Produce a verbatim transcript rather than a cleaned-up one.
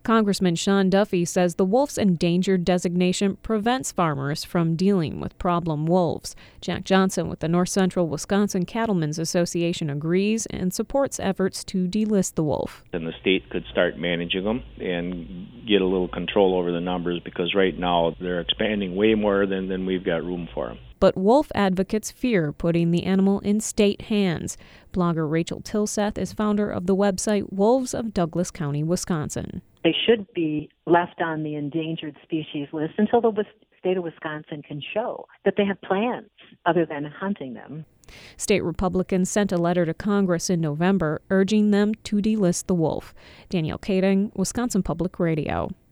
Congressman Sean Duffy says the wolf's endangered designation prevents farmers from dealing with problem wolves. Jack Johnson with the North Central Wisconsin Cattlemen's Association agrees and supports efforts to delist the wolf. And the state could start managing them and get a little control over the numbers, because right now they're expanding way more than, than we've got room for them. But wolf advocates fear putting the animal in state hands. Blogger Rachel Tilseth is founder of the website Wolves of Douglas County, Wisconsin. They should be left on the endangered species list until the state of Wisconsin can show that they have plans other than hunting them. State Republicans sent a letter to Congress in November urging them to delist the wolf. Danielle Kading, Wisconsin Public Radio.